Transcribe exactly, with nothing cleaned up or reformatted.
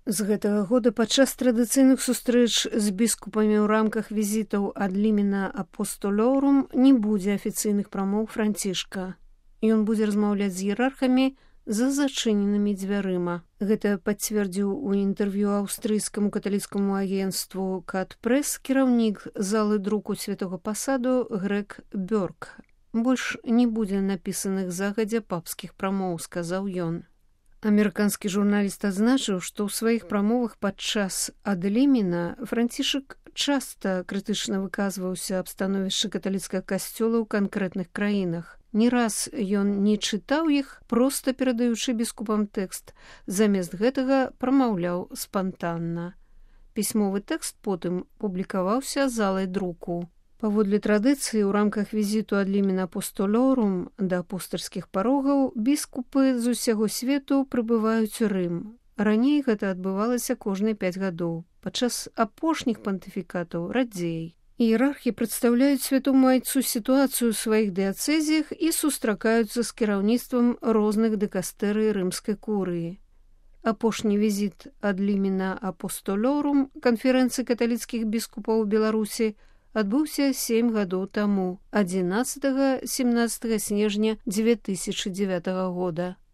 З гэтага года падчас традыцыйных сустрэч з біскупамі ў рамках візітаў ад лімена апостолорум не будзе афіцыйных прамоў Францішка. Ён будзе размаўляць з іерархамі за зачыненымі дзвярыма. Гэта пацвердзіў у інтэрв'ю аўстрыйскаму каталіцкаму агенцтву «Кат-Прэс» кіраўнік залы друку святога пасаду Грег Бёрк. Больш не будзе напісаных загадзя папскіх прамоў, сказаў ён. Амерыканскі журналіст адзначыў, што ў сваіх прамовах падчас ад лімена Францішак часта крытычна выказваўся аб становішчы каталіцкага касцёла ў канкрэтных краінах. Не раз ён не чытаў іх, проста перадаючы біскупам тэкст, замест гэтага прамаўляў спантанна. Пісьмовы тэкст потым публікаваўся залай друку. Паводле традыцыі, у рамках візіту ад лімена апостолорум да апостальскіх парогаў біскупы з усяго свету прыбываюць у Рым. Раней гэта адбывалася кожныя пяць гадоў. Падчас апошніх пантыфікатаў радзей. Іерархі прадстаўляюць святому айцу сітуацыю ў сваіх дыяцэзіях і сустракаюцца з кіраўніцтвам розных дыкастэрый рымскай курыі. Апошні візіт ад лімена апостолорум канферэнцыі каталіцкіх біскупаў у Беларусі адбыўся сем гадоў таму, адзінаццатага-семнаццатага снежня дзве тысячы дзевятага года.